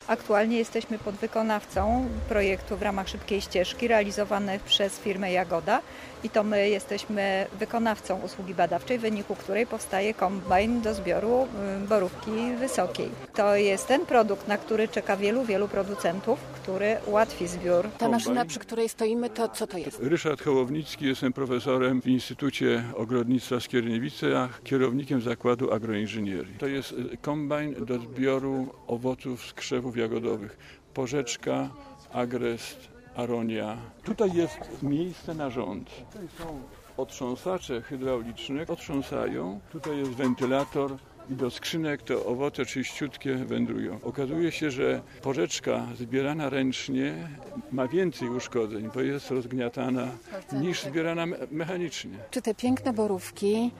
Aktualnie jesteśmy podwykonawcą projektu w ramach Szybkiej Ścieżki realizowanych przez firmę Jagoda i to my jesteśmy wykonawcą usługi badawczej, w wyniku której powstaje kombajn do zbioru borówki wysokiej. To jest ten produkt, na który czeka wielu producentów, który ułatwi zbiór. Ta maszyna, przy której stoimy, to co to jest? Ryszard Hołownicki, jestem profesorem w Instytucie Ogrodnictwa w Skierniewicach, kierownikiem Zakładu Agroinżynierii. To jest kombajn do zbioru owoców z krzewów jagodowych. Porzeczka, agrest, aronia. Tutaj jest miejsce na rząd. Tutaj są otrząsacze hydrauliczne, otrząsają. Tutaj jest wentylator i do skrzynek te owoce czyściutkie wędrują. Okazuje się, że porzeczka zbierana ręcznie ma więcej uszkodzeń, bo jest rozgniatana niż zbierana mechanicznie. Czy te piękne borówki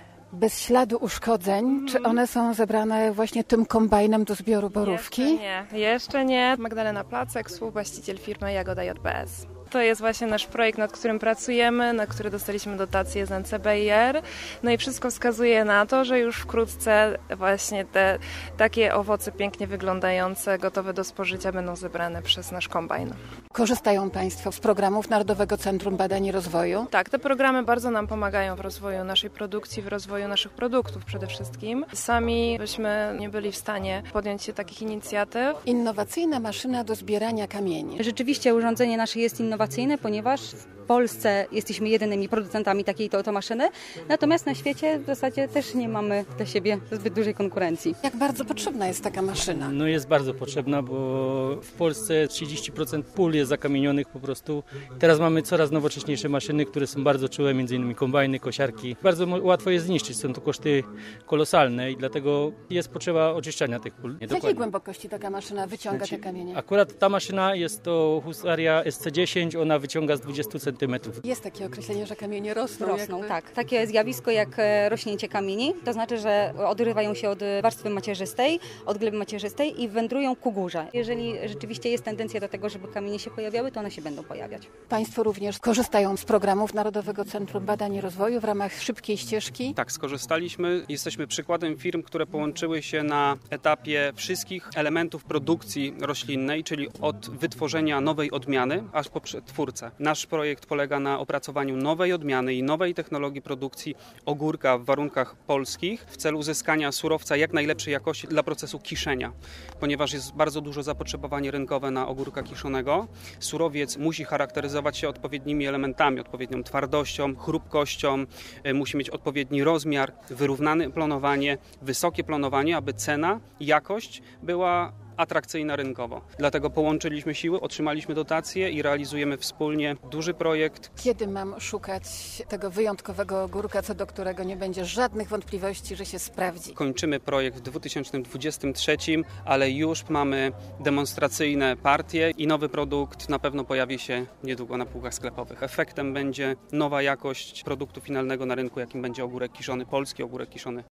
bez śladu uszkodzeń, czy one są zebrane właśnie tym kombajnem do zbioru borówki? Jeszcze nie. Magdalena Placek, współwłaściciel firmy Jagoda JBS. To jest właśnie nasz projekt, nad którym pracujemy, na który dostaliśmy dotację z NCBR. No i wszystko wskazuje na to, że już wkrótce właśnie te takie owoce pięknie wyglądające, gotowe do spożycia będą zebrane przez nasz kombajn. Korzystają Państwo z programów Narodowego Centrum Badań i Rozwoju? Tak, te programy bardzo nam pomagają w rozwoju naszej produkcji, w rozwoju naszych produktów przede wszystkim. Sami byśmy nie byli w stanie podjąć się takich inicjatyw. Innowacyjna maszyna do zbierania kamieni. Rzeczywiście urządzenie nasze jest innowacyjne, ponieważ w Polsce jesteśmy jedynymi producentami takiej to maszyny, natomiast na świecie w zasadzie też nie mamy dla siebie zbyt dużej konkurencji. Jak bardzo potrzebna jest taka maszyna? No jest bardzo potrzebna, bo w Polsce 30% pól jest zakamienionych po prostu. Teraz mamy coraz nowocześniejsze maszyny, które są bardzo czułe, m.in. kombajny, kosiarki. Bardzo łatwo je zniszczyć, są to koszty kolosalne i dlatego jest potrzeba oczyszczania tych pól. Z jakiej głębokości taka maszyna wyciąga te kamienie? Akurat ta maszyna jest to Husaria SC10, ona wyciąga z 20 cm. Jest takie określenie, że kamienie rosną. Tak. Takie zjawisko jak rośnięcie kamieni, to znaczy, że odrywają się od warstwy macierzystej, od gleby macierzystej i wędrują ku górze. Jeżeli rzeczywiście jest tendencja do tego, żeby kamienie się pojawiały, to one się będą pojawiać. Państwo również korzystają z programów Narodowego Centrum Badań i Rozwoju w ramach Szybkiej Ścieżki? Tak, skorzystaliśmy. Jesteśmy przykładem firm, które połączyły się na etapie wszystkich elementów produkcji roślinnej, czyli od wytworzenia nowej odmiany aż po przetwórcę. Nasz projekt polega na opracowaniu nowej odmiany i nowej technologii produkcji ogórka w warunkach polskich w celu uzyskania surowca jak najlepszej jakości dla procesu kiszenia. Ponieważ jest bardzo duże zapotrzebowanie rynkowe na ogórka kiszonego, surowiec musi charakteryzować się odpowiednimi elementami, odpowiednią twardością, chrupkością, musi mieć odpowiedni rozmiar, wyrównane planowanie, wysokie planowanie, aby cena i jakość była atrakcyjna rynkowo. Dlatego połączyliśmy siły, otrzymaliśmy dotacje i realizujemy wspólnie duży projekt. Kiedy mam szukać tego wyjątkowego ogórka, co do którego nie będzie żadnych wątpliwości, że się sprawdzi? Kończymy projekt w 2023, ale już mamy demonstracyjne partie i nowy produkt na pewno pojawi się niedługo na półkach sklepowych. Efektem będzie nowa jakość produktu finalnego na rynku, jakim będzie ogórek kiszony polski, ogórek kiszony